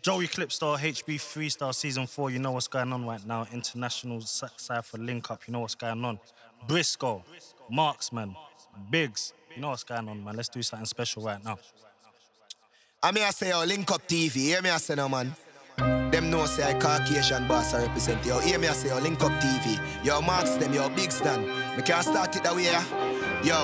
Joey Clipstar, HB Freestyle Season 4, you know what's going on right now. International Cypher Link Up, you know what's going on. Briscoe, Marksman, Biggs, you know what's going on, man. Let's do something special right now. I say, yo, Link Up TV, hear me I say, no, man. Them know say I Caucasian boss I represent, yo. Hear me I say, yo, Link Up TV. Yo, Marks them, yo, Big Stan. Me can't start it that way, yeah. Yo.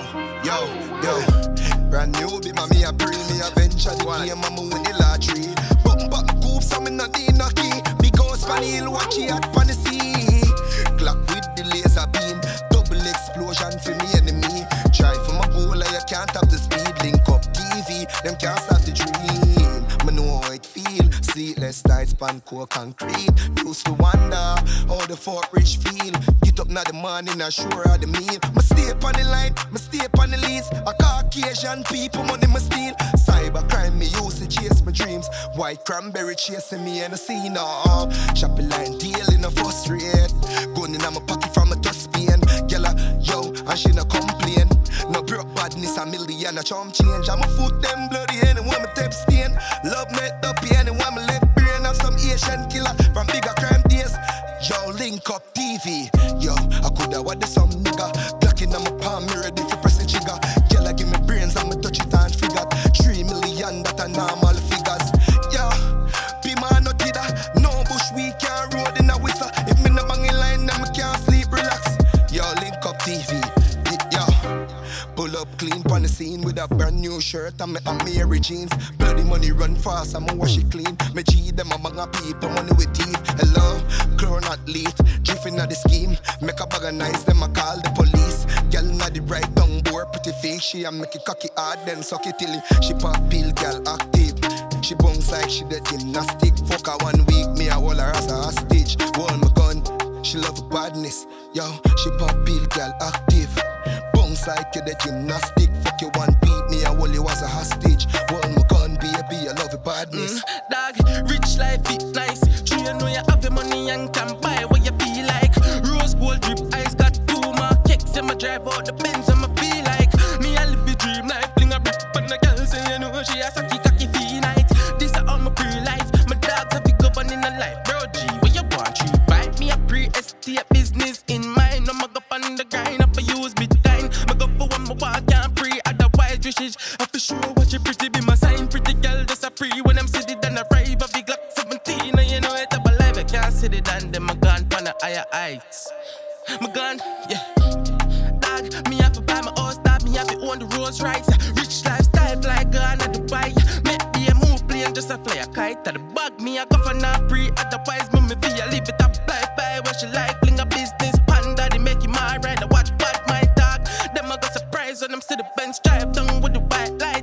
Brand new, be mommy, I bring me a venture. The game, I'm win the lottery. Button back, coops, I'm in the knocky. Big house, panel, watch it at pan the sea. Clock with the laser beam. Double explosion for me enemy. Try for my goal, you can't have the speed. Link Up TV, them can't stop the dream. Me know how it feel. Sleepless nights, pan core concrete. Used to wonder how the Fort Rich feel. Get up now the morning, I sure of the meal. Me stay up on the line, me stay up on the leads. A Caucasian people, money me steal. Cybercrime, me used to chase my dreams. White cranberry chasing me and I see now. Shopping line deal in a first rate. Gun in my pocket from a dust pain. Gala, yo, and she no complain. No broke badness, a million, a chum change. I'm a foot them bloody anyone me tape stain. Love me up here, anyone me left brain of some Asian killer from bigger crime days. Yo, Link Up TV. Yo, I coulda what the some nigga. Blocking on my palm, me ready for press the trigger. Girl, I give me brains and me touch it and figure. 3 million, that a normal figures. Yo, be man no kidda. No bush, we can't road in a whistle. If me no bang in line, then me can't sleep, relax. Yo, Link Up TV. Yo, pull up clean pon the scene with a brand new shirt and me Mary jeans. Bloody money run fast, I'ma wash it clean. Me G them among a people, money with teeth. Hello, clone athlete, drifting at the scheme. Make a bag of nice, them I call the police. Girl na the right down board, pretty face. She a make it cocky hard, then suck it till she pop pill, girl active. She bounce like she did gymnastic. Fuck her 1 week, me I hold her as a hostage. Hold my gun, she love badness. Yo, she pop pill, girl active. Bounce like you did gymnastic. Fuck you 1 beat, me I hold you as a hostage. Hold my gun, baby, I love your badness. Dog, rich life, it nice. True, you know you have the money and can buy what you feel like. Rose gold drip eyes, got 2 more kicks. And I drive out the Benz and I feel like me, I live the dream life. Bling a brick on the girl, say you know she has a cocky feel night. This is all my pre-life. My dogs have to govern in a life. Bro, G, what you want? You buy me a pre-estate business in mind. I'm a go on the grind, I for use Bitcoin. I go for one more walk, can't pre, otherwise wishes. I for sure watch you pretty be my sign. Pretty girl, just a pre when I'm sitting and I arrive. A big like 17, and you know it up alive. I can't sit it and then my gun for the higher heights. My gun, yeah. Dog, me have to buy my own stuff, me have to own the Rolls Royce. Rich lifestyle, fly gun at Dubai. Maybe a move plane, just a fly a kite. To the bug, me I go for not pre, otherwise me feel live it up life. Buy what she like, bling a business panda. They make you my right, I watch bad my dog. Them I got surprise when I'm still the Benz drive down with the white light.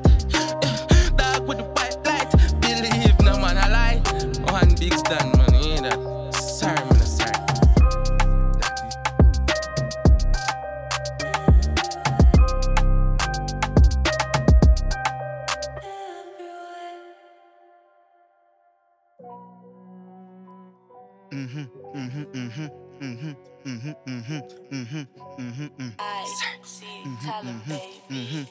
Dog with the white light. Believe no man I lie. One Big Stan, man, you hear that? Sorry, man, sorry. I see talent, baby.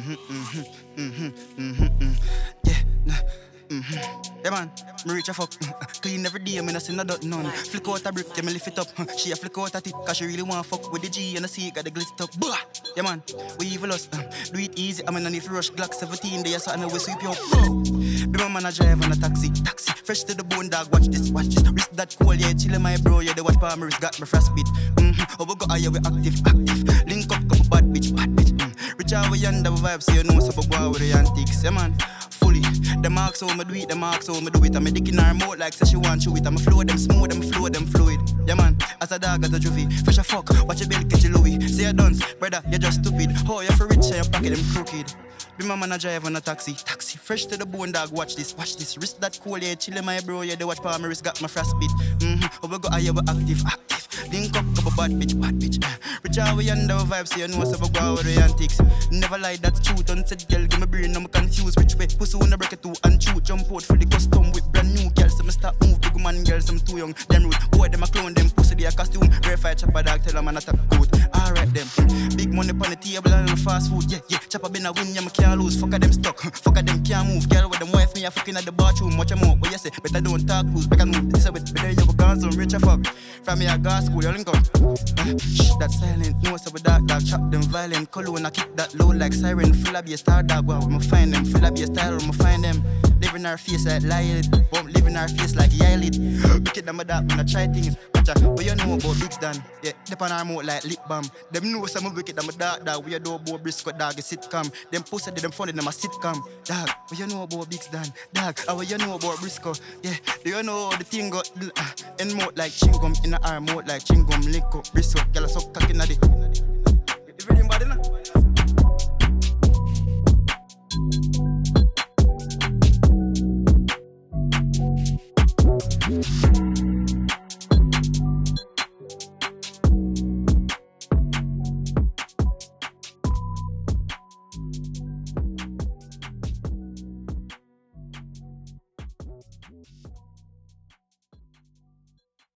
Yeah man, me reach a fuck. Clean every day, me no see no dot none. Flick out a brick, yeah me lift it up. She a flick out at it, cause she really want fuck with the G and I see it got the glitz up. Bah! Yeah man, we evil us. Do it easy, I mean no need for rush. Glock 17, there so I know we sweep you up. Be my man a drive on a taxi. Fresh to the bone dog, watch this. Wrist that cool, yeah, chillin' my bro, yeah, the watch palm wrist got me frostbite. Oh we go higher, we active. Link up, couple bad bitch. Rich out we under the vibe, so you know so we go out with the antiques, yeah man. Fully, the marks how me do it, I'm a dick in her mouth like say she want chew it. I'm a flow them smooth, I'm flow them fluid. Yeah man, as a dog, as a juvie. Fresh a fuck, watch your bill catch you Louis. Say you dance, brother, you just stupid. Oh, you're for rich and your pocket them crooked. Be my man a drive on a taxi. Fresh to the bone dog, watch this. Wrist that cool, yeah, chillin' my bro, yeah, the watch palm wrist got my frostbite. Oh we go higher, we active. Link up, couple bad bitch. Rich out we under vibe, so you know so we go out with the antics. Never lie, that's true. Don't said girl, give me brain, I'm confused. Which way? Pussy wanna break it too and shoot. Jump out for the custom with brand new girls. So me start move, big man girls, I'm too young. Them rude, boy them a clone, them pussy they a costume. Rare fire chopper dog, tell them I'm not a good. alright them. Big money on the table and the fast food, yeah. Chopper been a win, yeah, me can't lose. Fuck them stuck, fuck them can't move. Girl with them wife, me a fucking at the bathroom. Watch them out, what you say? Better don't talk loose, better move. This a bit, better you go gone, so rich a fuck. From me a gas school, you link up. Shh, that silent, no so with dark dog. Chop them violent, cologne, I kick that low like siren. Full of your star dog, well, I'ma find them. Full of your style, I'ma find them. Live in our face like Lyle, won't live in our face like Yiley. Wicked them a dark when I try things. What you know about Big Stan? Yeah, dip on our mouth like lip balm. Them know some wicked, I'm a dark dog. We a do about Briscoe dog, a sitcom. Them pussy them funny, them a sitcom. Dog, what you know about Big Stan? Dog, what you know about Briscoe? Yeah, do you know the thing got in mouth like chingum, in the arm mouth like chingum, lick up, Briscoe, girl a suck cock in the dick. You ready, body now?